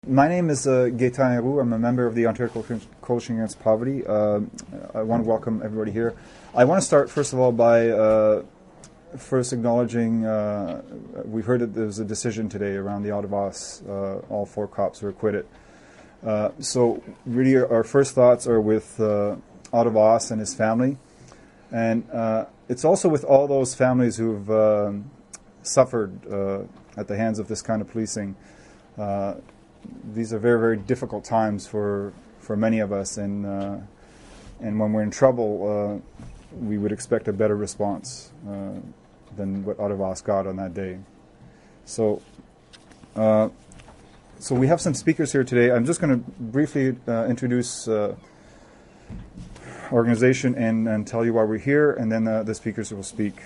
My name is Gaetan Heroux. I'm a member of the Ontario Coalition Against Poverty. I want to welcome everybody here. I want to start, first of all, by first acknowledging we've heard that there's a decision today around the Ottawas. All 4 cops were acquitted. So really our first thoughts are with Ottawas and his family. And it's also with all those families who've suffered at the hands of this kind of policing. These are very, very difficult times for many of us, and when we're in trouble, we would expect a better response than what Ottawas got on that day. So we have some speakers here today. I'm just going to briefly introduce organization and tell you why we're here, and then the speakers will speak.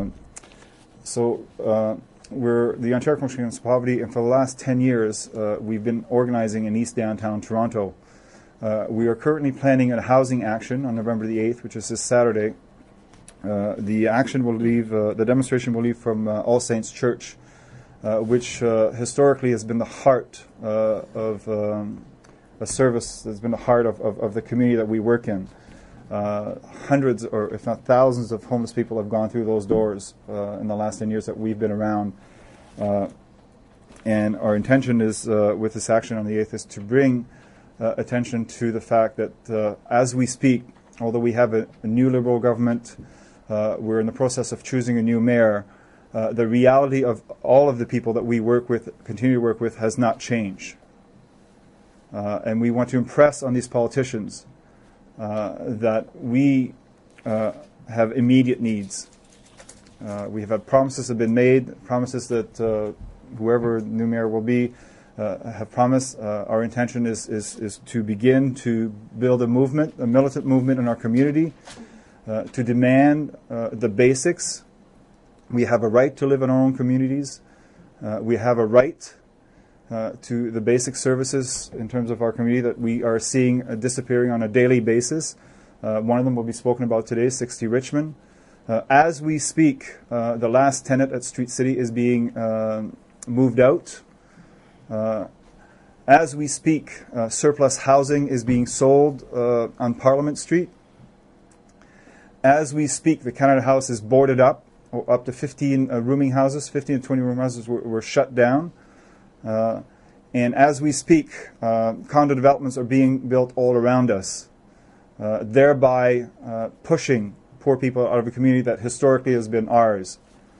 We're the Ontario Coalition Against Poverty, and for the last 10 years, we've been organizing in East Downtown Toronto. We are currently planning a housing action on November the 8th, which is this Saturday. The action will leave, the demonstration will leave from All Saints Church, which historically has been the heart of a service that's been the heart of the community that we work in. Hundreds, or if not thousands, of homeless people have gone through those doors in the last 10 years that we've been around. And our intention is, with this action on the 8th, is to bring attention to the fact that as we speak, although we have a new Liberal government, we're in the process of choosing a new mayor, the reality of all of the people that we work with, continue to work with, has not changed. And we want to impress on these politicians that we have immediate needs. We have had promises have been made, promises that whoever the new mayor will be have promised. Our intention is to begin to build a movement, a militant movement in our community, to demand the basics. We have a right to live in our own communities. We have a right to the basic services in terms of our community that we are seeing disappearing on a daily basis. One of them will be spoken about today, 60 Richmond. As we speak, the last tenant at Street City is being moved out. As we speak, surplus housing is being sold on Parliament Street. As we speak, the Canada House is boarded up. Up to 15 rooming houses, 15 to 20 room houses were shut down. And as we speak, condo developments are being built all around us, thereby pushing poor people out of a community that historically has been ours.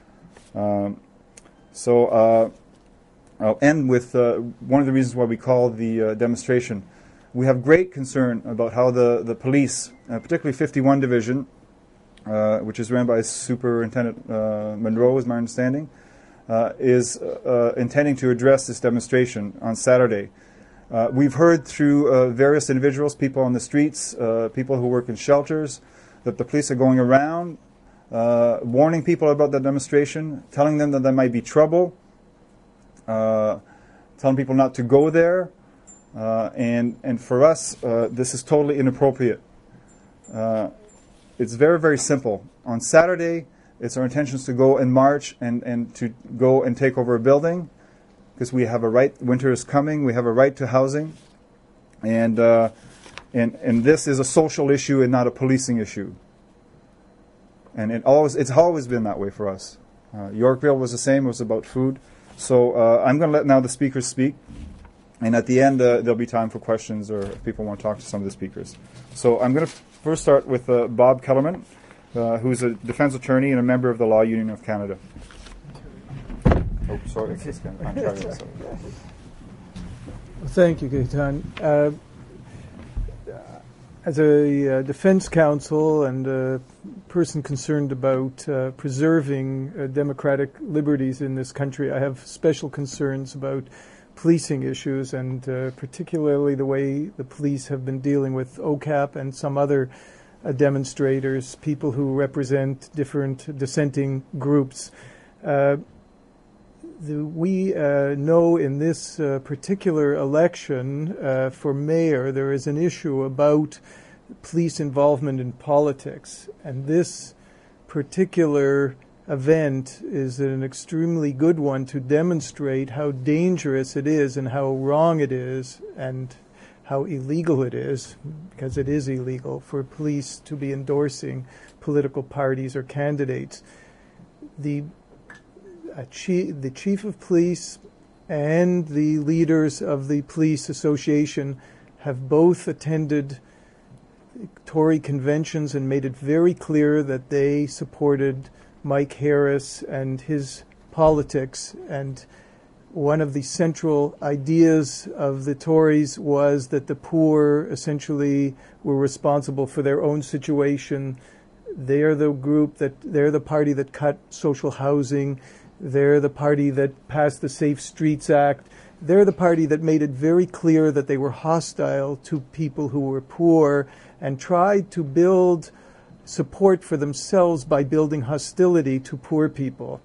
I'll end with one of the reasons why we call the demonstration. We have great concern about how the police, particularly 51 Division, which is run by Superintendent Monroe, is my understanding, is intending to address this demonstration on Saturday. We've heard through various individuals, people on the streets, people who work in shelters, that the police are going around warning people about the demonstration, telling them that there might be trouble, telling people not to go there. And for us, this is totally inappropriate. It's very, very simple. On Saturday, it's our intentions to go and march and to go and take over a building, because we have a right. Winter is coming. We have a right to housing, and this is a social issue and not a policing issue. And it's always been that way for us. Yorkville was the same. It was about food. So I'm going to let now the speakers speak, and at the end there'll be time for questions or if people want to talk to some of the speakers. So I'm going to first start with Bob Kellerman, who's a defense attorney and a member of the Law Union of Canada. Oh, sorry. I'm sorry. Thank you, Gaetan. As a defense counsel and a person concerned about preserving democratic liberties in this country, I have special concerns about policing issues, and particularly the way the police have been dealing with OCAP and some other demonstrators, people who represent different dissenting groups. We know in this particular election for mayor, there is an issue about police involvement in politics. And this particular event is an extremely good one to demonstrate how dangerous it is and how wrong it is and how illegal it is, because it is illegal for police to be endorsing political parties or candidates. The chief of police and the leaders of the police association have both attended Tory conventions and made it very clear that they supported Mike Harris and his politics. And one of the central ideas of the Tories was that the poor essentially were responsible for their own situation. They're the party that cut social housing. They're the party that passed the Safe Streets Act. They're the party that made it very clear that they were hostile to people who were poor and tried to build support for themselves by building hostility to poor people.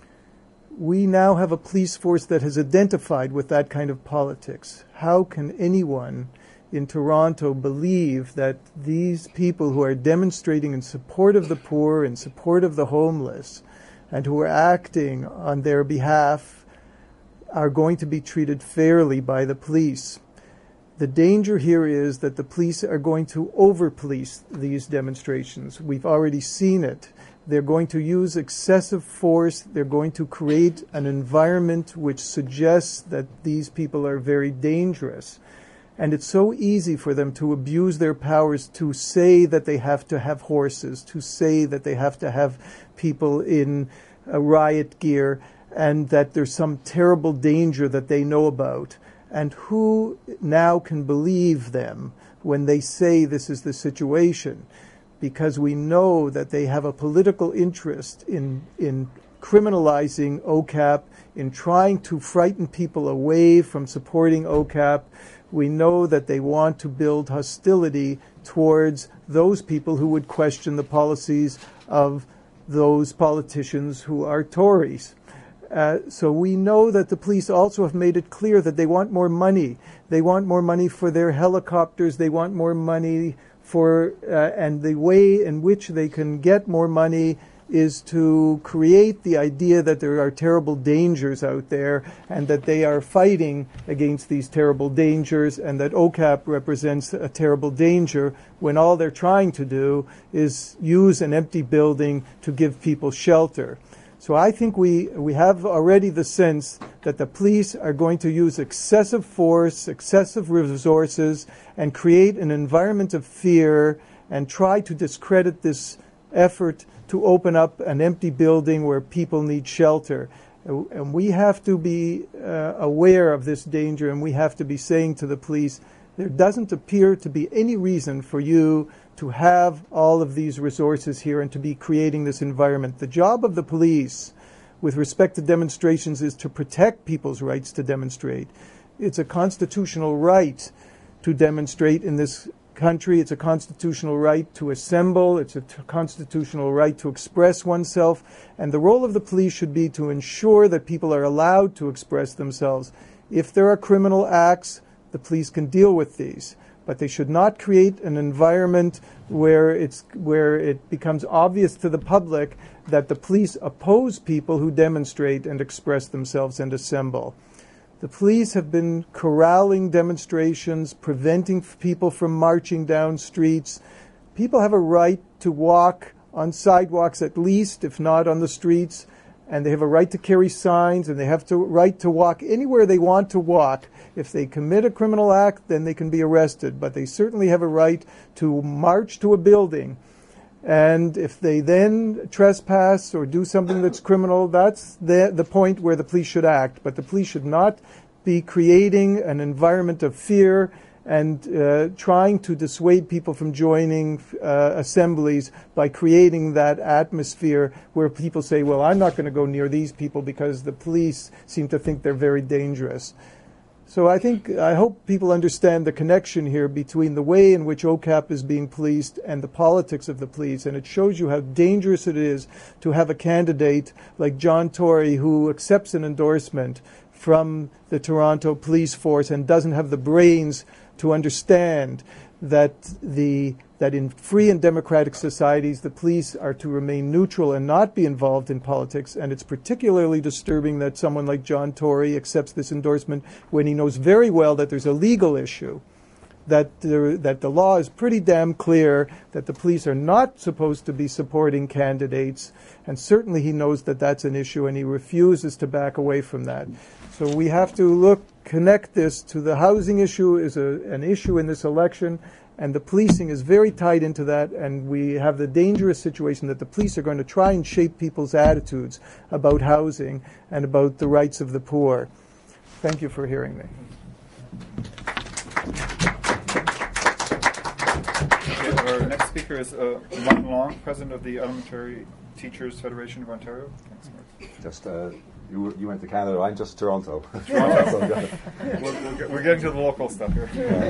We now have a police force that has identified with that kind of politics. How can anyone in Toronto believe that these people who are demonstrating in support of the poor, in support of the homeless, and who are acting on their behalf are going to be treated fairly by the police? The danger here is that the police are going to over-police these demonstrations. We've already seen it. They're going to use excessive force. They're going to create an environment which suggests that these people are very dangerous. And it's so easy for them to abuse their powers, to say that they have to have horses, to say that they have to have people in riot gear, and that there's some terrible danger that they know about. And who now can believe them when they say this is the situation? Because we know that they have a political interest in criminalizing OCAP, in trying to frighten people away from supporting OCAP. We know that they want to build hostility towards those people who would question the policies of those politicians who are Tories. So we know that the police also have made it clear that they want more money. They want more money for their helicopters. They want more money for, and the way in which they can get more money is to create the idea that there are terrible dangers out there and that they are fighting against these terrible dangers and that OCAP represents a terrible danger when all they're trying to do is use an empty building to give people shelter. So I think we have already the sense that the police are going to use excessive force, excessive resources, and create an environment of fear and try to discredit this effort to open up an empty building where people need shelter. And we have to be aware of this danger, and we have to be saying to the police, there doesn't appear to be any reason for you to have all of these resources here and to be creating this environment. The job of the police with respect to demonstrations is to protect people's rights to demonstrate. It's a constitutional right to demonstrate in this country. It's a constitutional right to assemble. It's a constitutional right to express oneself. And the role of the police should be to ensure that people are allowed to express themselves. If there are criminal acts, the police can deal with these. But they should not create an environment where it becomes obvious to the public that the police oppose people who demonstrate and express themselves and assemble. The police have been corralling demonstrations, preventing people from marching down streets. People have a right to walk on sidewalks at least, if not on the streets, and they have a right to carry signs, and they have a right to walk anywhere they want to walk. If they commit a criminal act, then they can be arrested, but they certainly have a right to march to a building. And if they then trespass or do something that's criminal, that's the point where the police should act. But the police should not be creating an environment of fear and trying to dissuade people from joining assemblies by creating that atmosphere where people say, well, I'm not going to go near these people because the police seem to think they're very dangerous. So I hope people understand the connection here between the way in which OCAP is being policed and the politics of the police. And it shows you how dangerous it is to have a candidate like John Tory who accepts an endorsement from the Toronto police force and doesn't have the brains to understand that the that in free and democratic societies, the police are to remain neutral and not be involved in politics. And it's particularly disturbing that someone like John Tory accepts this endorsement when he knows very well that there's a legal issue, that the law is pretty damn clear that the police are not supposed to be supporting candidates. And certainly he knows that that's an issue, and he refuses to back away from that. So we have to connect this to the housing issue is an issue in this election. And the policing is very tied into that, and we have the dangerous situation that the police are going to try and shape people's attitudes about housing and about the rights of the poor. Thank you for hearing me. Okay, our next speaker is Martin Long, President of the Elementary Teachers Federation of Ontario. Thanks, Mark. Just you went to Canada. I'm just Toronto. Toronto. We're getting to the local stuff here.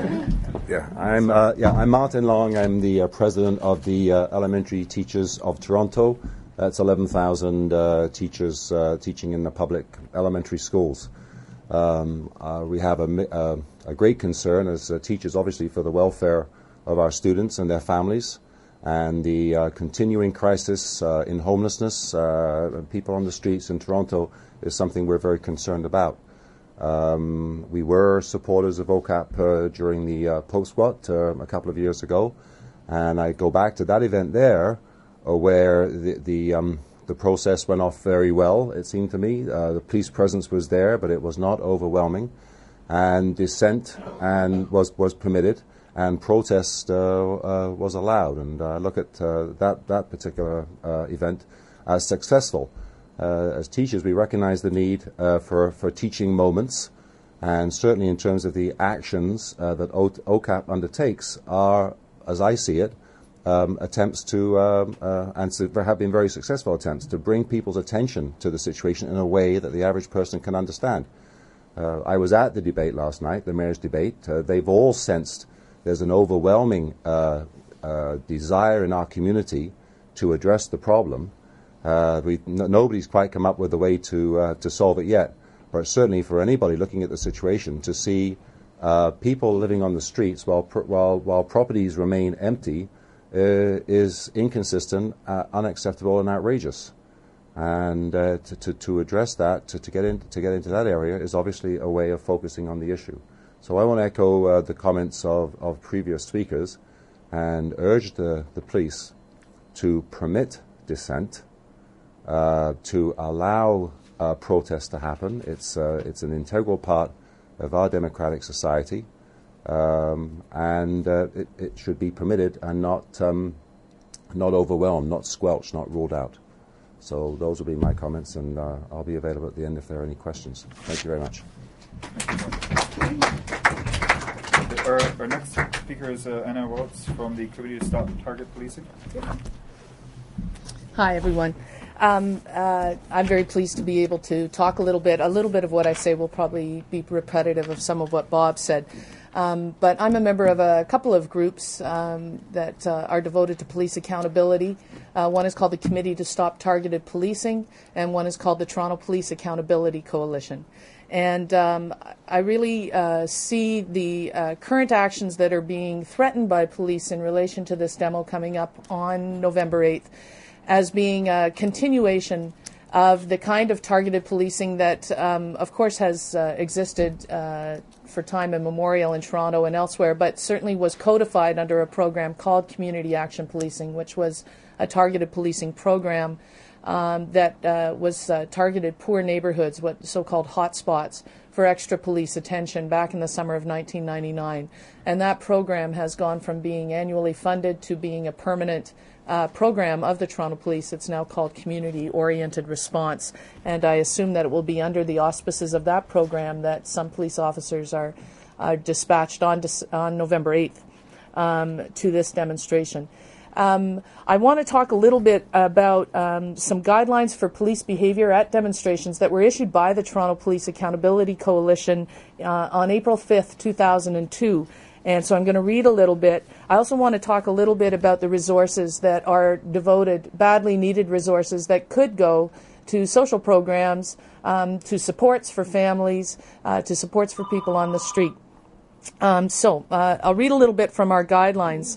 I'm Martin Long. I'm the president of the Elementary Teachers of Toronto. That's 11,000 teachers teaching in the public elementary schools. We have a great concern as teachers, obviously, for the welfare of our students and their families, and the continuing crisis in homelessness, people on the streets in Toronto, is something we're very concerned about. We were supporters of OCAP during the post-squat a couple of years ago, and I go back to that event there where the process went off very well, it seemed to me. The police presence was there, but it was not overwhelming, and dissent was permitted, and protest was allowed. And I look at that particular event as successful. As teachers, we recognize the need for teaching moments, and certainly in terms of the actions that OCAP undertakes are, as I see it, attempts to, and have been very successful attempts, to bring people's attention to the situation in a way that the average person can understand. I was at the debate last night, the mayor's debate. They've all sensed there's an overwhelming desire in our community to address the problem. Nobody's quite come up with a way to solve it yet, but certainly for anybody looking at the situation, to see people living on the streets while properties remain empty is inconsistent, unacceptable, and outrageous. And to address that, to get into that area, is obviously a way of focusing on the issue. So I want to echo the comments of previous speakers and urge the police to permit dissent, to allow protest to happen. It's an integral part of our democratic society, and it should be permitted and not overwhelmed, not squelched, not ruled out. So those will be my comments, and I'll be available at the end if there are any questions. Thank you very much. Our next speaker is Anna Waltz from the Committee to Stop Target Policing. Hi, everyone. I'm very pleased to be able to talk a little bit of what I say will probably be repetitive of some of what Bob said. But I'm a member of a couple of groups that are devoted to police accountability. One is called the Committee to Stop Targeted Policing, and one is called the Toronto Police Accountability Coalition. And I really see the current actions that are being threatened by police in relation to this demo coming up on November 8th as being a continuation of the kind of targeted policing that, of course, has existed for time immemorial in Toronto and elsewhere, but certainly was codified under a program called Community Action Policing, which was a targeted policing program that was targeted poor neighborhoods, what so-called hotspots, for extra police attention back in the summer of 1999. And that program has gone from being annually funded to being a permanent program of the Toronto Police. It's now called Community-Oriented Response, and I assume that it will be under the auspices of that program that some police officers are dispatched on November 8th to this demonstration. I want to talk a little bit about some guidelines for police behavior at demonstrations that were issued by the Toronto Police Accountability Coalition on April 5th, 2002. And so I'm going to read a little bit. I also want to talk a little bit about the resources that are devoted, badly needed resources that could go to social programs, to supports for families, to supports for people on the street. So I'll read a little bit from our guidelines.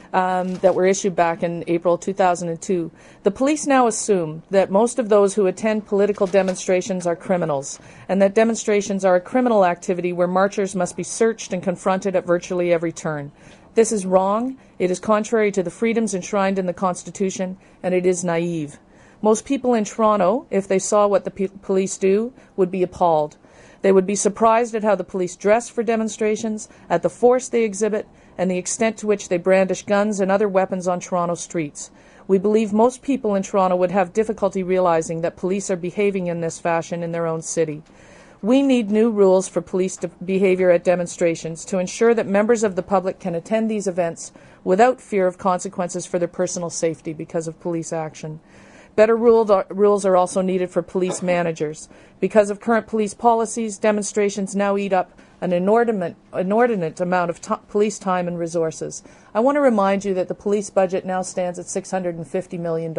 that were issued back in April 2002. The police now assume that most of those who attend political demonstrations are criminals, and that demonstrations are a criminal activity where marchers must be searched and confronted at virtually every turn. This is wrong, it is contrary to the freedoms enshrined in the Constitution, and it is naive. Most people in Toronto, if they saw what the police do, would be appalled. They would be surprised at how the police dress for demonstrations, at the force they exhibit, and the extent to which they brandish guns and other weapons on Toronto streets. We believe most people in Toronto would have difficulty realizing that police are behaving in this fashion in their own city. We need new rules for police behavior at demonstrations to ensure that members of the public can attend these events without fear of consequences for their personal safety because of police action. Better rules are also needed for police managers. Because of current police policies, demonstrations now eat up an inordinate amount of police time and resources. I want to remind you that the police budget now stands at $650 million.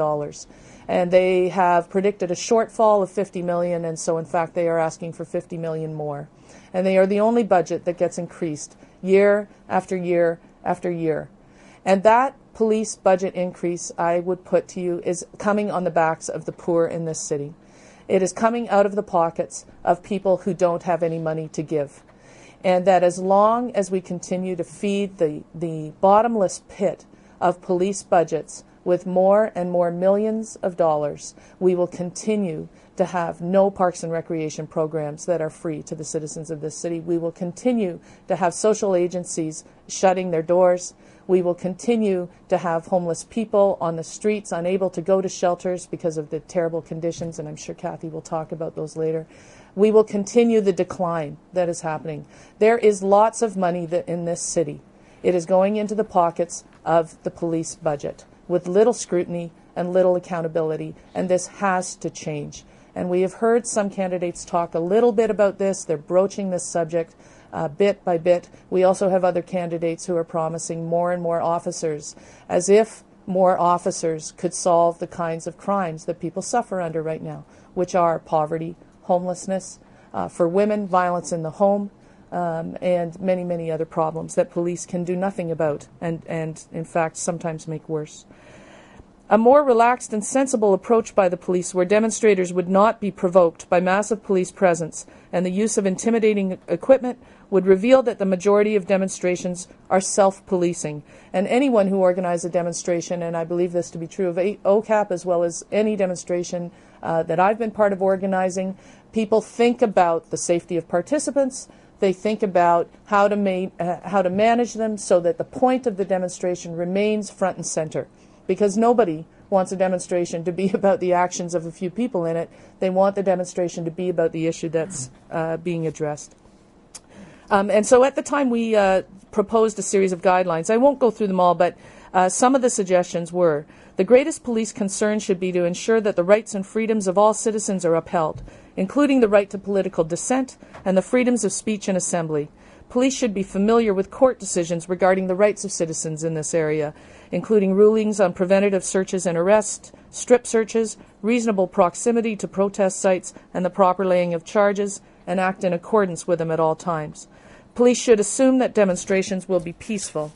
And they have predicted a shortfall of $50 million, and so in fact they are asking for $50 million more. And they are the only budget that gets increased year after year after year. And that police budget increase, I would put to you, is coming on the backs of the poor in this city. It is coming out of the pockets of people who don't have any money to give. And that as long as we continue to feed the bottomless pit of police budgets with more and more millions of dollars, we will continue to have no parks and recreation programs that are free to the citizens of this city. We will continue to have social agencies shutting their doors. We will continue to have homeless people on the streets, unable to go to shelters because of the terrible conditions, and I'm sure Kathy will talk about those later. We will continue the decline that is happening. There is lots of money in this city. It is going into the pockets of the police budget with little scrutiny and little accountability, and this has to change. And we have heard some candidates talk a little bit about this. They're broaching this subject bit by bit. We also have other candidates who are promising more and more officers, as if more officers could solve the kinds of crimes that people suffer under right now, which are poverty, homelessness, for women, violence in the home, and many, many other problems that police can do nothing about and in fact, sometimes make worse. A more relaxed and sensible approach by the police where demonstrators would not be provoked by massive police presence and the use of intimidating equipment would reveal that the majority of demonstrations are self-policing. And anyone who organizes a demonstration, and I believe this to be true of OCAP as well as any demonstration that I've been part of organizing, people think about the safety of participants. They think about how to manage them so that the point of the demonstration remains front and center. Because nobody wants a demonstration to be about the actions of a few people in it. They want the demonstration to be about the issue that's being addressed. And so at the time we proposed a series of guidelines. I won't go through them all, but some of the suggestions were: the greatest police concern should be to ensure that the rights and freedoms of all citizens are upheld, including the right to political dissent and the freedoms of speech and assembly. Police should be familiar with court decisions regarding the rights of citizens in this area, including rulings on preventative searches and arrests, strip searches, reasonable proximity to protest sites, and the proper laying of charges, and act in accordance with them at all times. Police should assume that demonstrations will be peaceful.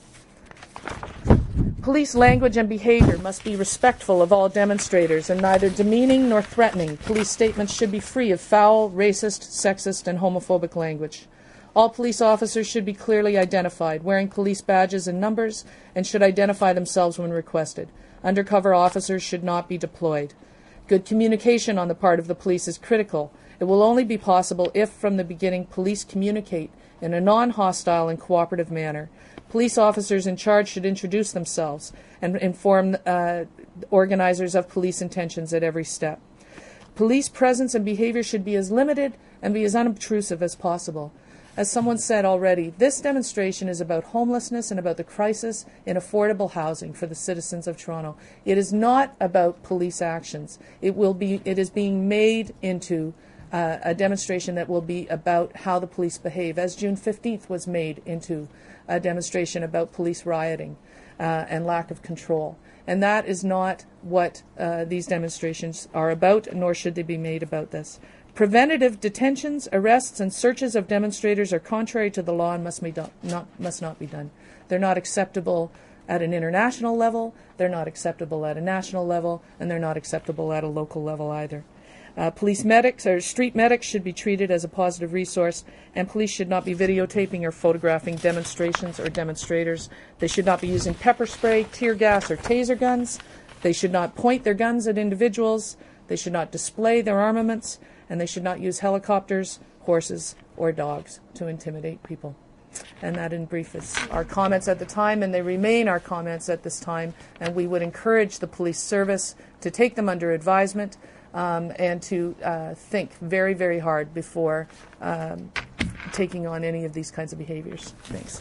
Police language and behavior must be respectful of all demonstrators and neither demeaning nor threatening. Police statements should be free of foul, racist, sexist, and homophobic language. All police officers should be clearly identified, wearing police badges and numbers, and should identify themselves when requested. Undercover officers should not be deployed. Good communication on the part of the police is critical. It will only be possible if, from the beginning, police communicate in a non-hostile and cooperative manner. Police officers in charge should introduce themselves and inform organizers of police intentions at every step. Police presence and behavior should be as limited and be as unobtrusive as possible. As someone said already, this demonstration is about homelessness and about the crisis in affordable housing for the citizens of Toronto. It is not about police actions. It is being made into a demonstration that will be about how the police behave, as June 15th was made into a demonstration about police rioting and lack of control. And that is not what these demonstrations are about, nor should they be made about this. Preventative detentions, arrests, and searches of demonstrators are contrary to the law and must not be done. They're not acceptable at an international level, they're not acceptable at a national level, and they're not acceptable at a local level either. Police medics or street medics should be treated as a positive resource, and police should not be videotaping or photographing demonstrations or demonstrators. They should not be using pepper spray, tear gas, or taser guns. They should not point their guns at individuals. They should not display their armaments, and they should not use helicopters, horses, or dogs to intimidate people. And that, in brief, is our comments at the time, and they remain our comments at this time. And we would encourage the police service to take them under advisement and to think very, very hard before taking on any of these kinds of behaviors. Thanks.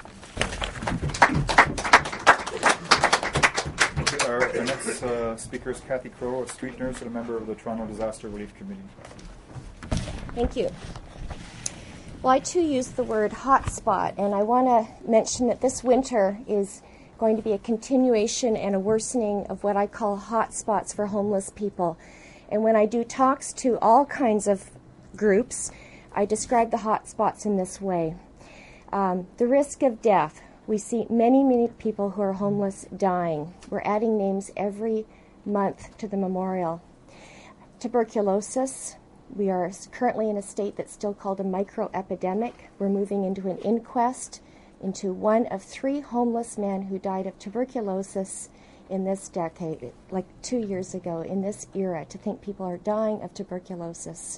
Okay, our next speaker is Kathy Crow, a street nurse and a member of the Toronto Disaster Relief Committee. Thank you. Well, I too use the word hotspot, and I want to mention that this winter is going to be a continuation and a worsening of what I call hotspots for homeless people. And when I do talks to all kinds of groups, I describe the hotspots in this way. The risk of death. We see many, many people who are homeless dying. We're adding names every month to the memorial. Tuberculosis. We are currently in a state that's still called a microepidemic. We're moving into an inquest into one of 3 homeless men who died of tuberculosis in this decade, like 2 years ago, in this era, to think people are dying of tuberculosis.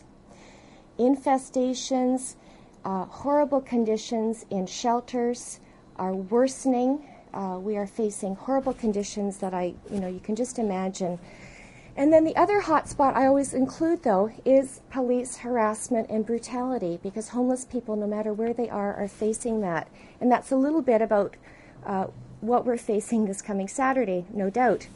Infestations, horrible conditions in shelters are worsening. We are facing horrible conditions that you can just imagine. And then the other hotspot I always include, though, is police harassment and brutality, because homeless people, no matter where they are facing that. And that's a little bit about what we're facing this coming Saturday, no doubt.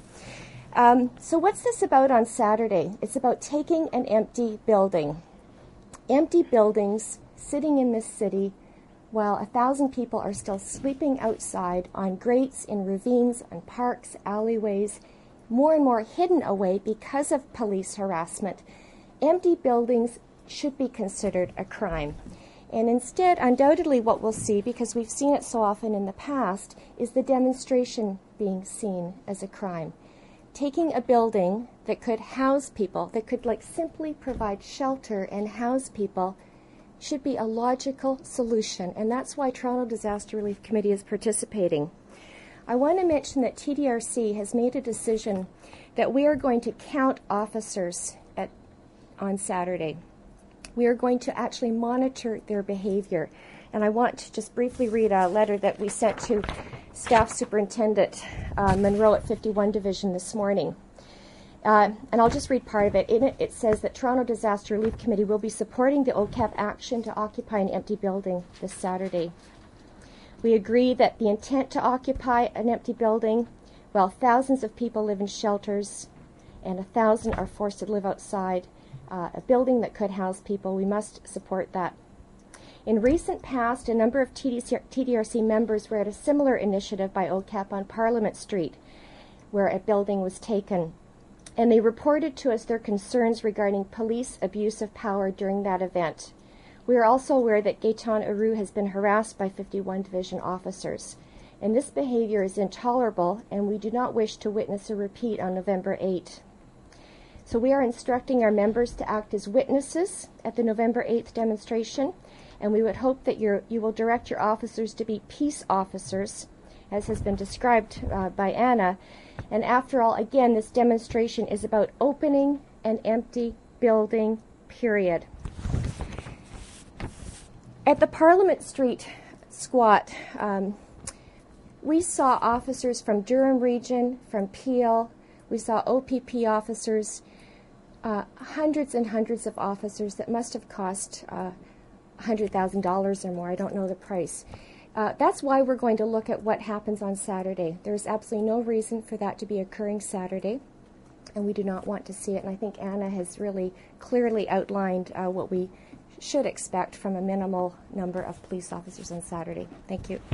So what's this about on Saturday? It's about taking an empty building. Empty buildings sitting in this city while 1,000 people are still sleeping outside on grates, in ravines, on parks, alleyways, more and more hidden away because of police harassment. Empty buildings should be considered a crime. And instead, undoubtedly what we'll see, because we've seen it so often in the past, is the demonstration being seen as a crime. Taking a building that could house people, that could simply provide shelter and house people, should be a logical solution. And that's why Toronto Disaster Relief Committee is participating. I want to mention that TDRC has made a decision that we are going to count officers on Saturday. We are going to actually monitor their behavior. And I want to just briefly read a letter that we sent to Staff Superintendent Monroe at 51 Division this morning. And I'll just read part of it. In it, it says that Toronto Disaster Relief Committee will be supporting the OCAP action to occupy an empty building this Saturday. We agree that the intent to occupy an empty building, while thousands of people live in shelters and 1,000 are forced to live outside a building that could house people, we must support that. In recent past, a number of TDRC members were at a similar initiative by OCAP on Parliament Street, where a building was taken, and they reported to us their concerns regarding police abuse of power during that event. We are also aware that Gaetan Aru has been harassed by 51 Division officers, and this behavior is intolerable, and we do not wish to witness a repeat on November 8. So we are instructing our members to act as witnesses at the November 8th demonstration, and we would hope that you will direct your officers to be peace officers, as has been described by Anna. And after all, again, this demonstration is about opening an empty building, period. At the Parliament Street squat, we saw officers from Durham Region, from Peel, we saw OPP officers, hundreds and hundreds of officers that must have cost $100,000 or more. I don't know the price. That's why we're going to look at what happens on Saturday. There's absolutely no reason for that to be occurring Saturday, and we do not want to see it. And I think Anna has really clearly outlined what we should expect from a minimal number of police officers on Saturday. Thank you.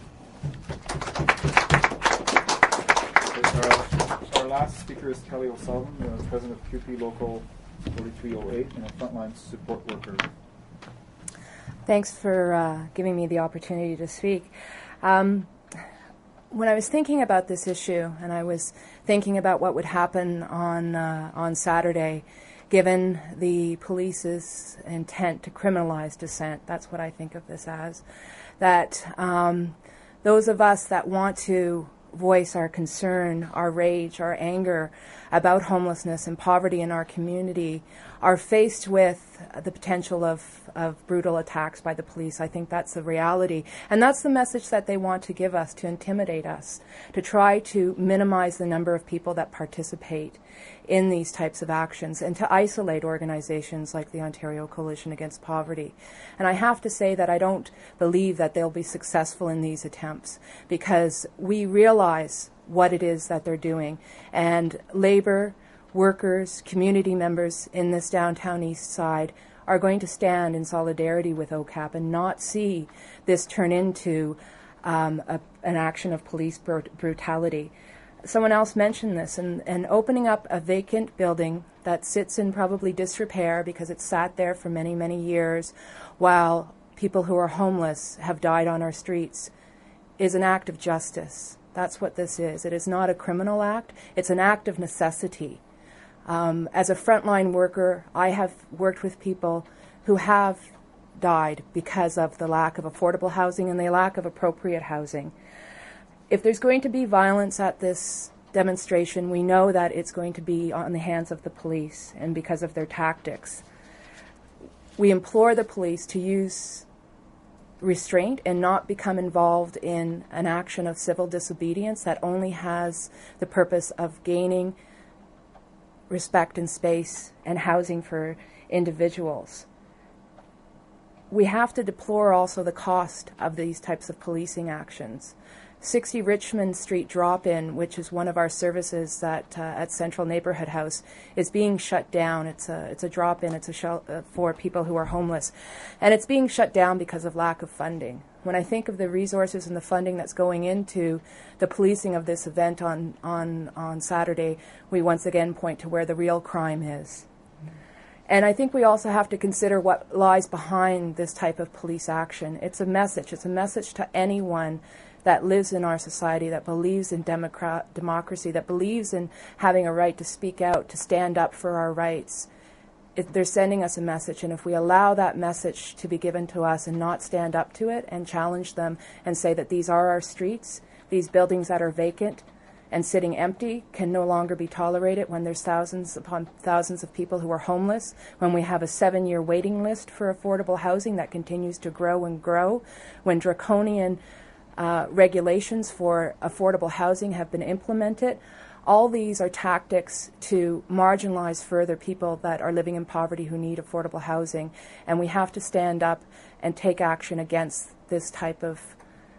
Our last speaker is Kelly O'Sullivan, President of QP Local 4308 and a frontline support worker. Thanks for giving me the opportunity to speak. One when I was thinking about this issue, and I was thinking about what would happen on Saturday, given the police's intent to criminalize dissent, that's what I think of this as, that those of us that want to voice our concern, our rage, our anger about homelessness and poverty in our community are faced with the potential of brutal attacks by the police. I think that's the reality. And that's the message that they want to give us, to intimidate us, to try to minimize the number of people that participate in these types of actions and to isolate organizations like the Ontario Coalition Against Poverty. And I have to say that I don't believe that they'll be successful in these attempts, because we realize what it is that they're doing. And labor, workers, community members in this downtown east side are going to stand in solidarity with OCAP and not see this turn into an action of police brutality. Someone else mentioned this, and opening up a vacant building that sits in probably disrepair because it's sat there for many, many years while people who are homeless have died on our streets is an act of justice. That's what this is. It is not a criminal act. It's an act of necessity. As a frontline worker, I have worked with people who have died because of the lack of affordable housing and the lack of appropriate housing. If there's going to be violence at this demonstration, we know that it's going to be on the hands of the police and because of their tactics. We implore the police to use restraint and not become involved in an action of civil disobedience that only has the purpose of gaining respect and space and housing for individuals. We have to deplore also the cost of these types of policing actions. 60 Richmond Street drop-in, which is one of our services that at Central Neighborhood House, is being shut down. It's a drop-in. It's a shelter for people who are homeless, and it's being shut down because of lack of funding. When I think of the resources and the funding that's going into the policing of this event on Saturday, we once again point to where the real crime is. And I think we also have to consider what lies behind this type of police action. It's a message. It's a message to anyone that lives in our society, that believes in democracy, that believes in having a right to speak out, to stand up for our rights. They're sending us a message, and if we allow that message to be given to us and not stand up to it and challenge them and say that these are our streets, these buildings that are vacant and sitting empty can no longer be tolerated when there's thousands upon thousands of people who are homeless, when we have a 7-year waiting list for affordable housing that continues to grow and grow, when draconian regulations for affordable housing have been implemented. All these are tactics to marginalize further people that are living in poverty who need affordable housing, and we have to stand up and take action against this type of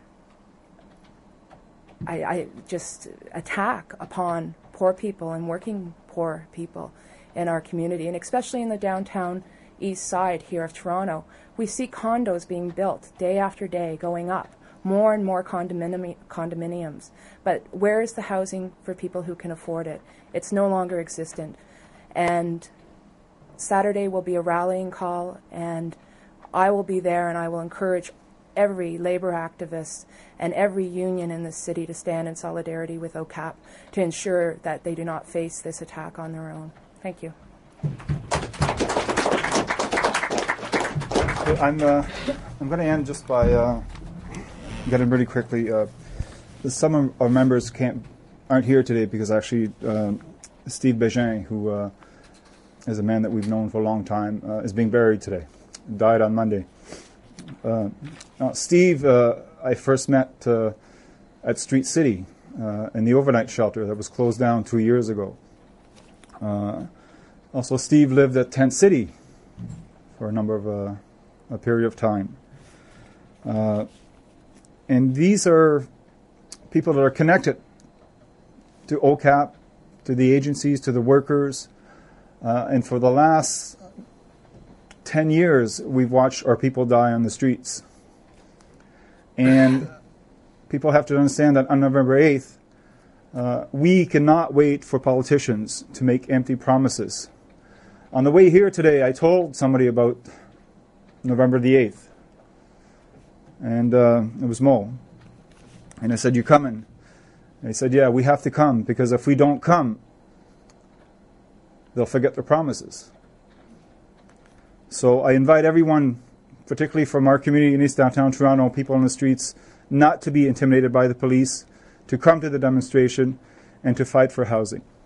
just attack upon poor people and working poor people in our community, and especially in the downtown east side here of Toronto. We see condos being built day after day, going up. More and more condominiums. But where is the housing for people who can afford it? It's no longer existent. And Saturday will be a rallying call, and I will be there, and I will encourage every labor activist and every union in this city to stand in solidarity with OCAP to ensure that they do not face this attack on their own. Thank you. I'm going to end just by get in really quickly. Some of our members aren't here today because actually Steve Bégin, who is a man that we've known for a long time, is being buried today. Died on Monday. Steve, I first met at Street City in the overnight shelter that was closed down 2 years ago. Also, Steve lived at Tent City for a period of time. And these are people that are connected to OCAP, to the agencies, to the workers. And for the last 10 years, we've watched our people die on the streets. And people have to understand that on November 8th, we cannot wait for politicians to make empty promises. On the way here today, I told somebody about November the 8th. And it was Mo. And I said, "You coming?" And he said, yeah, we have to come, because if we don't come, they'll forget their promises. So I invite everyone, particularly from our community in East Downtown Toronto, people on the streets, not to be intimidated by the police, to come to the demonstration and to fight for housing.